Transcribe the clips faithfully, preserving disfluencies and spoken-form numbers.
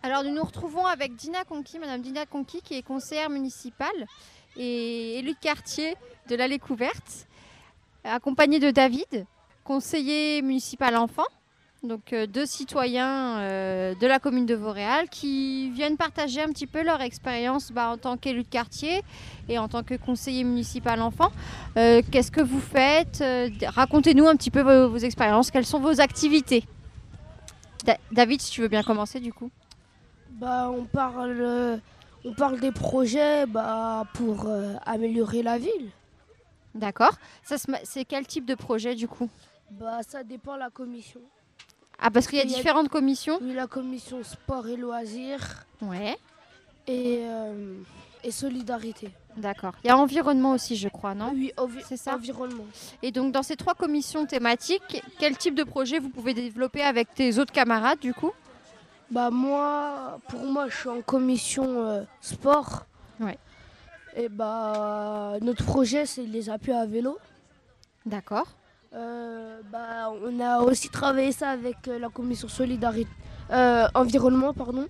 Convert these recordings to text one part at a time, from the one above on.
Alors nous nous retrouvons avec Dina Conqui, Madame Dina Conqui, qui est conseillère municipale et élue de quartier de l'Allée Couverte, accompagnée de David, conseiller municipal enfant, donc euh, deux citoyens euh, de la commune de Vauréal qui viennent partager un petit peu leur expérience bah, en tant qu'élu de quartier et en tant que conseiller municipal enfant. Euh, Qu'est-ce que vous faites? Euh, Racontez-nous un petit peu vos, vos expériences, quelles sont vos activités? Da David, si tu veux bien commencer du coup. Bah, on parle, euh, on parle des projets bah, pour euh, améliorer la ville. D'accord. Ça, c'est quel type de projet du coup? Bah, ça dépend de la commission. Ah, parce qu'il y a Il y a- différentes commissions. Oui, la commission sport et loisirs Ouais, et, euh, et solidarité. d'accord. Il y a environnement aussi, je crois, non? Oui, envi- C'est ça. environnement. Et donc, dans ces trois commissions thématiques, quel type de projet vous pouvez développer avec tes autres camarades du coup? Bah, moi, pour moi, je suis en commission euh, sport. Ouais. Et bah, notre projet, c'est les appuis à vélo. D'accord. Euh, bah, on a aussi travaillé ça avec euh, la commission solidarité, euh, environnement, pardon.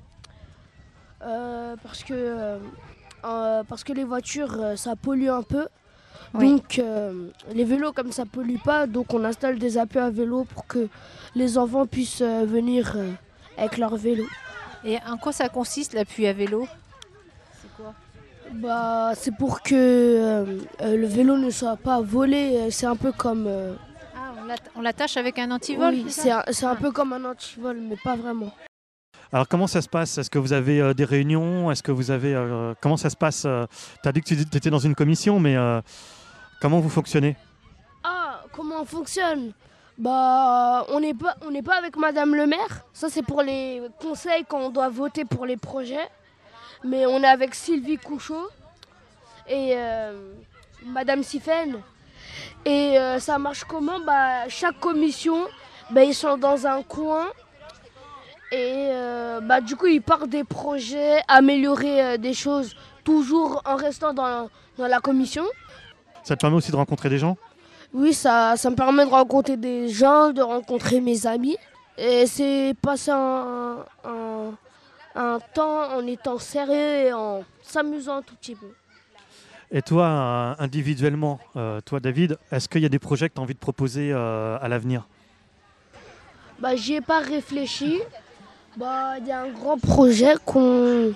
Euh, parce que euh, euh, parce que les voitures, euh, ça pollue un peu. Oui. Donc euh, les vélos, comme ça pollue pas, donc on installe des appuis à vélo pour que les enfants puissent euh, venir euh, avec leur vélo. Et en quoi ça consiste l'appui à vélo? C'est quoi? Bah, c'est pour que euh, euh, le vélo ne soit pas volé. C'est un peu comme. euh, Ah, on l'atta- on l'attache avec un antivol? oui, c'est c'est ça un, c'est un Ah. peu comme un antivol, mais pas vraiment. Alors comment ça se passe? Est-ce que vous avez euh, des réunions? Est-ce que vous avez euh, comment ça se passe? Tu as dit que tu étais dans une commission, mais euh, comment vous fonctionnez? Ah, comment on fonctionne? Bah, on n'est pas, on n'est pas avec Madame le maire. Ça, c'est pour les conseils quand on doit voter pour les projets. Mais on est avec Sylvie Couchot et euh, Madame Sifen. Et euh, ça marche comment? Bah, chaque commission, bah, ils sont dans un coin. Et euh, bah, du coup, ils partent des projets, améliorer euh, des choses, toujours en restant dans, dans la commission. Ça te permet aussi de rencontrer des gens? Oui, ça, ça me permet de rencontrer des gens, de rencontrer mes amis. Et c'est passer un, un, un temps en étant sérieux et en s'amusant un tout petit peu. Et toi, euh, individuellement, euh, toi David, est-ce qu'il y a des projets que tu as envie de proposer euh, à l'avenir? Bah, j'y ai pas réfléchi. Bah, il y a un grand projet qu'on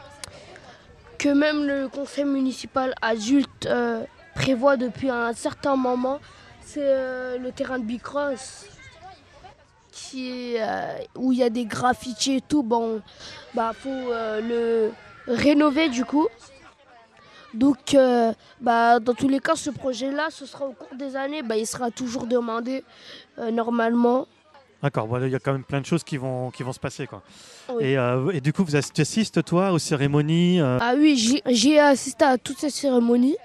que même le conseil municipal adulte euh, prévoit depuis un certain moment. C'est euh, le terrain de Bicross qui est, euh, où il y a des graffitis et tout. Bon, bah, faut euh, le rénover du coup. Donc, euh, bah, dans tous les cas, ce projet-là, ce sera au cours des années, bah, il sera toujours demandé euh, normalement. D'accord, voilà, il y a quand même plein de choses qui vont, qui vont se passer, quoi. Oui. Et, euh, et du coup, vous ass- tu assistes, toi, aux cérémonies euh, Ah oui, j'ai- j'ai assisté à toutes ces cérémonies,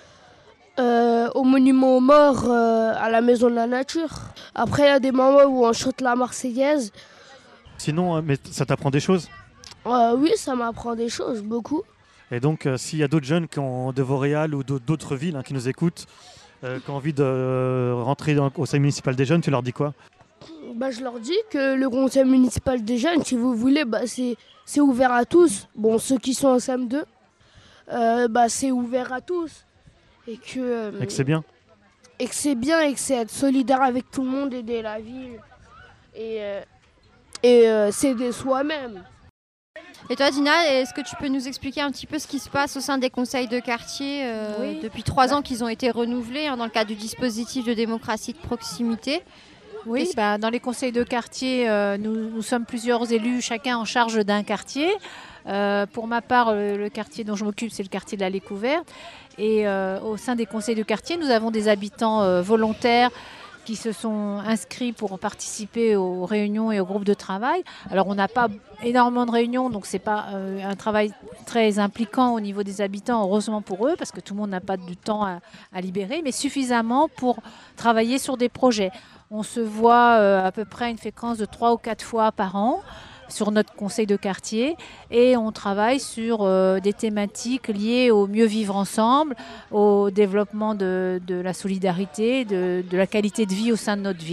euh, au monument aux morts, euh, à la maison de la nature. Après, il y a des moments où on chante la Marseillaise. Sinon, euh, mais ça t'apprend des choses? Euh, oui, ça m'apprend des choses, beaucoup. Et donc, euh, s'il y a d'autres jeunes qui ont, de Vauréal ou d'au- d'autres villes hein, qui nous écoutent, euh, qui ont envie de euh, rentrer dans, au conseil municipal des jeunes, tu leur dis quoi? Bah, je leur dis que le conseil municipal des jeunes, si vous voulez, bah, c'est c'est ouvert à tous. Bon, ceux qui sont en C M deux, euh, bah, c'est ouvert à tous. Et que, euh, Et que c'est bien? et que c'est bien et que c'est être solidaire avec tout le monde, aider la ville et, euh, et euh, s'aider soi-même. Et toi, Dina, est-ce que tu peux nous expliquer un petit peu ce qui se passe au sein des conseils de quartier euh, Oui. depuis trois ans qu'ils ont été renouvelés hein, dans le cadre du dispositif de démocratie de proximité? Oui, Qu'est-ce- bah, dans les conseils de quartier, euh, nous, nous sommes plusieurs élus, chacun en charge d'un quartier. Euh, pour ma part, le, le quartier dont je m'occupe, c'est le quartier de l'Allée Couverte. Et euh, au sein des conseils de quartier, nous avons des habitants euh, volontaires qui se sont inscrits pour participer aux réunions et aux groupes de travail. Alors, on n'a pas énormément de réunions, donc ce n'est pas euh, un travail très impliquant au niveau des habitants, heureusement pour eux, parce que tout le monde n'a pas du temps à, à libérer, mais suffisamment pour travailler sur des projets. On se voit euh, à peu près une fréquence de trois ou quatre fois par an sur notre conseil de quartier et on travaille sur euh, des thématiques liées au mieux vivre ensemble, au développement de, de la solidarité, de, de la qualité de vie au sein de notre ville.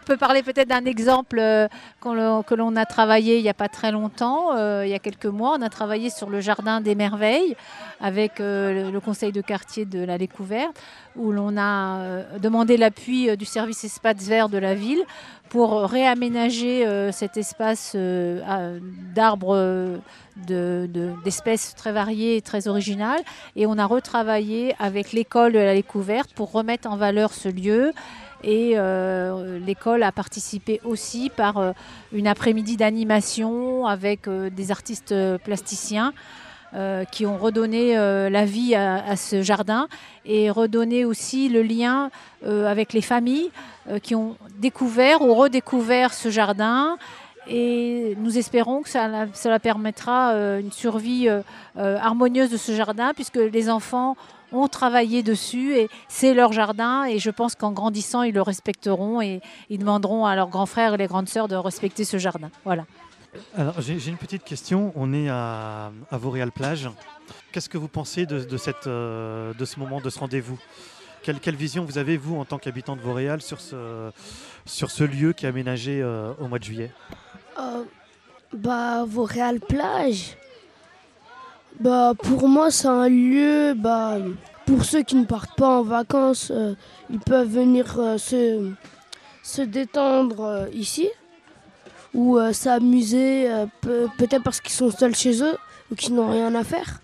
peut parler peut-être d'un exemple euh, qu'on- que l'on a travaillé il n'y a pas très longtemps, euh, il y a quelques mois. On a travaillé sur le Jardin des Merveilles avec euh, le, le conseil de quartier de la Découverte, où l'on a euh, demandé l'appui euh, du service espace vert de la ville pour réaménager euh, cet espace euh, à- d'arbres euh, de- de- d'espèces très variées et très originales. Et on a retravaillé avec l'école de la Découverte pour remettre en valeur ce lieu. Et euh, l'école a participé aussi par euh, une après-midi d'animation avec euh, des artistes euh, plasticiens euh, qui ont redonné euh, la vie à, à ce jardin et redonné aussi le lien euh, avec les familles euh, qui ont découvert ou redécouvert ce jardin. Et nous espérons que ça, cela permettra euh, une survie euh, euh, harmonieuse de ce jardin, puisque les enfants ont travaillé dessus et c'est leur jardin. Et je pense qu'en grandissant, ils le respecteront et ils demanderont à leurs grands frères et les grandes sœurs de respecter ce jardin. Voilà. Alors, j'ai j'ai une petite question. On est à, à Vauréal-Plage. Qu'est-ce que vous pensez de, de, cette, euh, de ce moment, de ce rendez-vous? Quelle, quelle vision vous avez, vous, en tant qu'habitant de Vauréal, sur ce, sur ce lieu qui est aménagé euh, au mois de juillet? Euh, bah, Vauréal-Plage, bah, pour moi, c'est un lieu, bah, pour ceux qui ne partent pas en vacances, euh, ils peuvent venir euh, se, se détendre euh, ici ou euh, s'amuser, euh, pe- peut-être parce qu'ils sont seuls chez eux ou qu'ils n'ont rien à faire.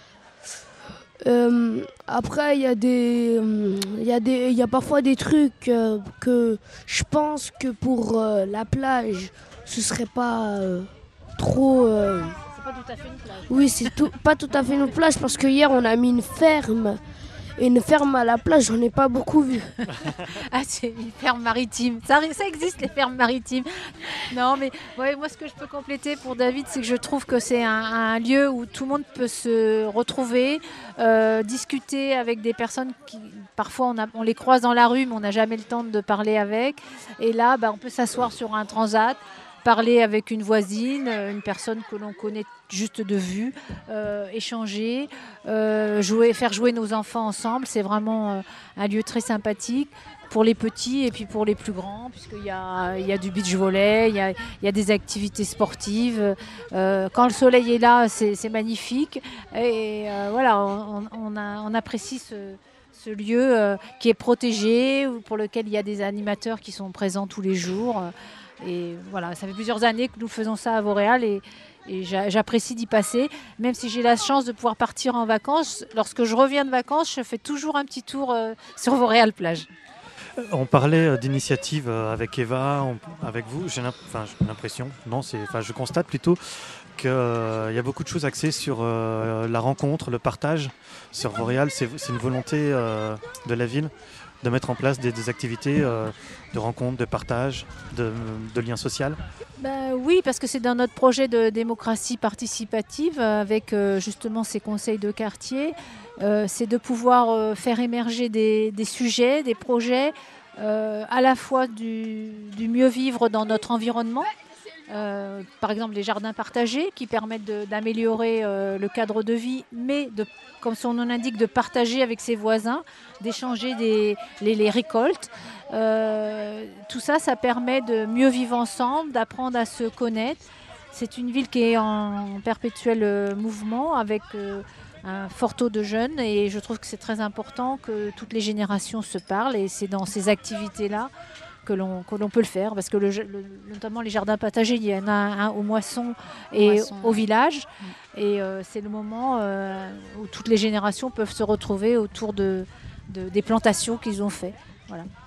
Euh, après, il y a des, hum, il y a des, il y a parfois des trucs euh, que je pense que pour euh, la plage, ce serait pas euh, trop. euh, C'est pas tout à fait une plage. Oui, c'est tout, pas tout à fait une plage parce que hier on a mis une ferme et une ferme à la plage, j'en ai pas beaucoup vu. Ah, c'est une ferme maritime. Ça, arri- ça existe, les fermes maritimes. Non, mais ouais, moi, ce que je peux compléter pour David, c'est que je trouve que c'est un, un lieu où tout le monde peut se retrouver, euh, discuter avec des personnes qui, parfois, on, a- on les croise dans la rue, mais on n'a jamais le temps de parler avec. Et là, bah, on peut s'asseoir sur un transat, parler avec une voisine, euh, une personne que l'on connaît juste de vue, euh, échanger, euh, jouer, faire jouer nos enfants ensemble. C'est vraiment euh, un lieu très sympathique pour les petits et puis pour les plus grands, puisqu'il y a, il y a du beach volley, il y a, il y a des activités sportives. Euh, quand le soleil est là, c'est c'est magnifique. Et euh, voilà, on, on a- on apprécie ce, ce lieu euh, qui est protégé, pour lequel il y a des animateurs qui sont présents tous les jours. Et voilà, ça fait plusieurs années que nous faisons ça à Vauréal et, et j'a- j'apprécie d'y passer. Même si j'ai la chance de pouvoir partir en vacances, lorsque je reviens de vacances, je fais toujours un petit tour euh, sur Vauréal-Plage. On parlait euh, d'initiative euh, avec Eva, on- avec vous. J'ai l'im- enfin, j'ai l'impression, non, c'est, enfin, je constate plutôt qu'il y a beaucoup de choses axées sur euh, la rencontre, le partage. Sur Vauréal, c'est c'est une volonté euh, de la ville de mettre en place des, des activités euh, de rencontre, de partage, de, de lien social. Ben oui, parce que c'est dans notre projet de démocratie participative euh, avec euh, justement ces conseils de quartier. Euh, c'est de pouvoir euh, faire émerger des, des sujets, des projets, euh, à la fois du, du mieux vivre dans notre environnement. Euh, par exemple, les jardins partagés qui permettent de- d'améliorer euh, le cadre de vie, mais de, comme son nom l'indique, de partager avec ses voisins, d'échanger des- les, les récoltes. Euh, tout ça, ça permet de mieux vivre ensemble, d'apprendre à se connaître. C'est une ville qui est en perpétuel euh, mouvement avec euh, un fort taux de jeunes et je trouve que c'est très important que toutes les générations se parlent et c'est dans ces activités-là que l'on que l'on peut le faire parce que le, le- notamment les jardins partagés, il y en a un au Moisson et Moisson, au ouais. village et euh, c'est le moment euh, où toutes les générations peuvent se retrouver autour de, de- des plantations qu'ils ont fait. Voilà.